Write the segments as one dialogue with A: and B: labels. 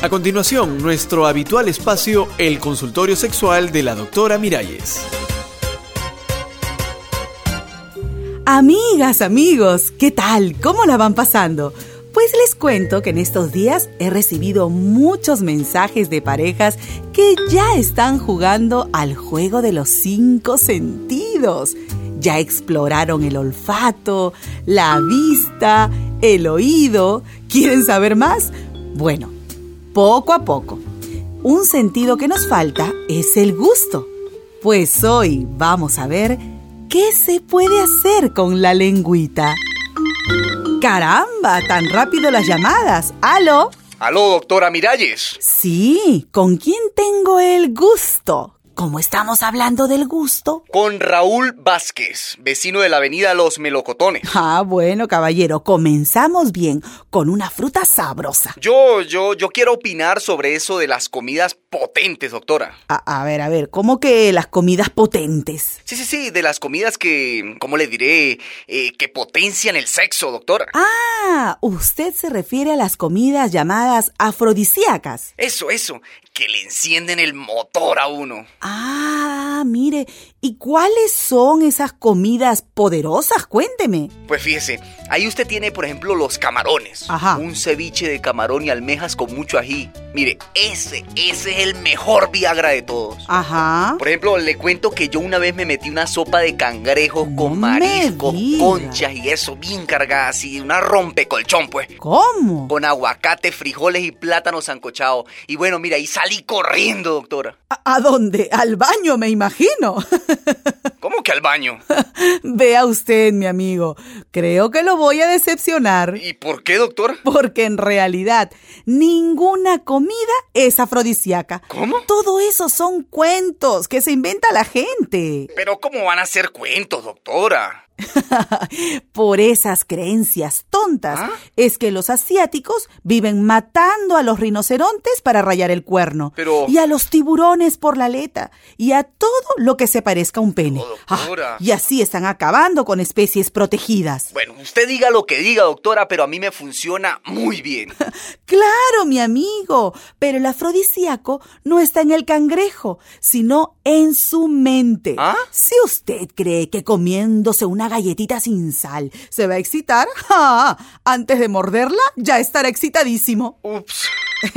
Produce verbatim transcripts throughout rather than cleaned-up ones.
A: A continuación, nuestro habitual espacio, el consultorio sexual de la doctora Miralles.
B: Amigas, amigos, ¿qué tal? ¿Cómo la van pasando? Pues les cuento que en estos días he recibido muchos mensajes de parejas que ya están jugando al juego de los cinco sentidos. Ya exploraron el olfato, la vista, el oído. ¿Quieren saber más? Bueno, poco a poco. Un sentido que nos falta es el gusto. Pues hoy vamos a ver qué se puede hacer con la lengüita. ¡Caramba! ¡Tan rápido las llamadas! ¿Aló?
C: ¿Aló, doctora Miralles?
B: Sí, ¿con quién tengo el gusto? ¿Cómo estamos hablando del gusto?
C: Con Raúl Vázquez, vecino de la avenida Los Melocotones.
B: Ah, bueno, caballero, comenzamos bien, con una fruta sabrosa.
C: Yo, yo, yo quiero opinar sobre eso de las comidas potentes, doctora.
B: A, a ver, a ver, ¿cómo que las comidas potentes?
C: Sí, sí, sí, de las comidas que, ¿cómo le diré? Eh, que potencian el sexo, doctora.
B: Ah, usted se refiere a las comidas llamadas afrodisíacas.
C: Eso, eso, que le encienden el motor a uno.
B: Ah, mire, ¿y cuáles son esas comidas poderosas? Cuénteme.
C: Pues fíjese, ahí usted tiene, por ejemplo, los camarones.
B: Ajá.
C: Un ceviche de camarón y almejas con mucho ají. Mire, ese, ese es el mejor Viagra de todos.
B: Ajá.
C: Por ejemplo, le cuento que yo una vez me metí una sopa de cangrejos
B: No
C: con
B: me
C: mariscos,
B: diga.
C: conchas y eso, bien cargada así, una rompecolchón, pues.
B: ¿Cómo?
C: Con aguacate, frijoles y plátanos sancochados. Y bueno, mira, ahí salí corriendo, doctora.
B: ¿A, a dónde? Al baño, me imagino.
C: ¿Cómo que al baño?
B: Vea usted, mi amigo, creo que lo voy a decepcionar.
C: ¿Y por qué, doctora?
B: Porque en realidad ninguna comida es afrodisíaca.
C: ¿Cómo?
B: Todo eso son cuentos que se inventa la gente.
C: Pero ¿cómo van a ser cuentos, doctora?
B: Por esas creencias tontas
C: ¿Ah?
B: es que los asiáticos viven matando a los rinocerontes para rayar el cuerno.
C: Pero...
B: y a los tiburones por la aleta y a todo lo que se parezca a un pene.
C: Oh, doctora.
B: Ah, y así están acabando con especies protegidas.
C: Bueno, usted diga lo que diga, doctora, pero a mí me funciona muy bien.
B: Claro, mi amigo, pero el afrodisíaco no está en el cangrejo, sino en su mente.
C: ¿Ah?
B: Si usted cree que comiéndose una galletita sin sal se va a excitar, ¡ja! Antes de morderla ya estará excitadísimo.
C: Ups.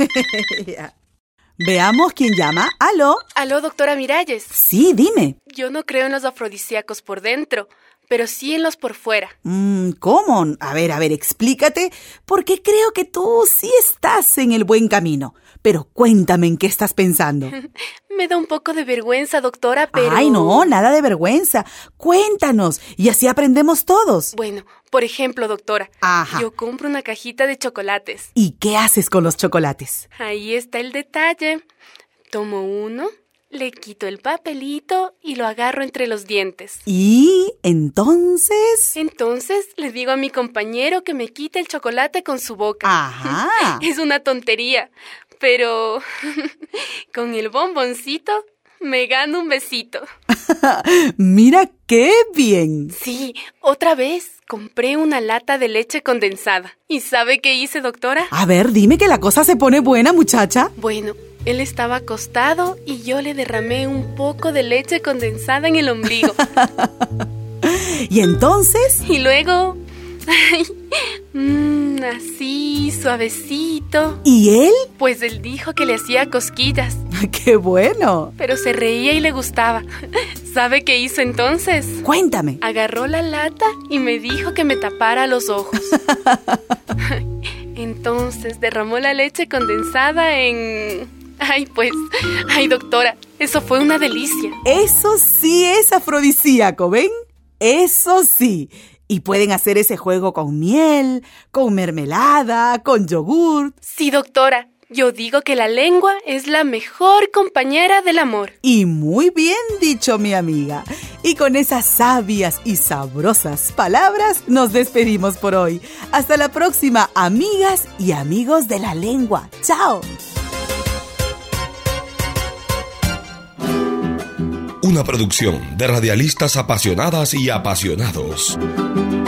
B: Veamos quién llama. ¿Aló?
D: Aló, doctora Miralles.
B: Sí, dime.
D: Yo no creo en los afrodisíacos por dentro, pero sí en los por fuera.
B: Mm, ¿Cómo? A ver, a ver, explícate, porque creo que tú sí estás en el buen camino. Pero cuéntame en qué estás pensando.
D: Me da un poco de vergüenza, doctora, pero...
B: Ay, no, nada de vergüenza. Cuéntanos, y así aprendemos todos.
D: Bueno, por ejemplo, doctora,
B: Ajá.
D: yo compro una cajita de chocolates.
B: ¿Y qué haces con los chocolates?
D: Ahí está el detalle. Tomo uno, le quito el papelito y lo agarro entre los dientes.
B: ¿Y entonces?
D: Entonces le digo a mi compañero que me quite el chocolate con su boca.
B: Ajá.
D: Es una tontería, pero con el bomboncito me gano un besito.
B: Mira qué bien.
D: Sí, otra vez compré una lata de leche condensada. ¿Y sabe qué hice, doctora?
B: A ver, dime que la cosa se pone buena, muchacha.
D: Bueno, él estaba acostado y yo le derramé un poco de leche condensada en el ombligo.
B: ¿Y entonces?
D: Y luego... Ay, mmm, así, suavecito.
B: ¿Y él?
D: Pues él dijo que le hacía cosquillas.
B: ¡Qué bueno!
D: Pero se reía y le gustaba. ¿Sabe qué hizo entonces?
B: Cuéntame.
D: Agarró la lata y me dijo que me tapara los ojos. Entonces derramó la leche condensada en... Ay, pues, ay, doctora, eso fue una delicia.
B: Eso sí es afrodisíaco, ¿ven? Eso sí. Y pueden hacer ese juego con miel, con mermelada, con yogur.
D: Sí, doctora, yo digo que la lengua es la mejor compañera del amor.
B: Y muy bien dicho, mi amiga. Y con esas sabias y sabrosas palabras nos despedimos por hoy. Hasta la próxima, amigas y amigos de la lengua. ¡Chao!
E: Una producción de radialistas apasionadas y apasionados.